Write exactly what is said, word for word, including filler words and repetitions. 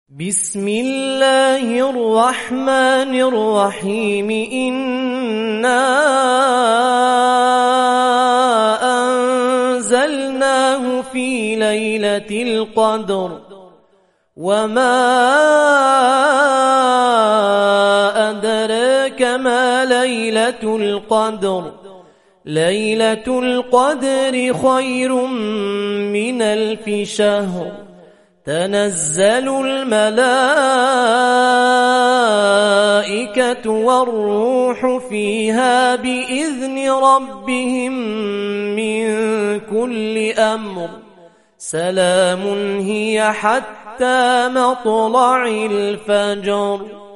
بسم الله الرحمن الرحيم إنا أنزلناه في ليلة القدر وما أدراك ما ليلة القدر ليلة القدر خير من ألف شهر تنزل الملائكة والروح فيها بإذن ربهم من كل أمر سلام هي حتى مطلع الفجر.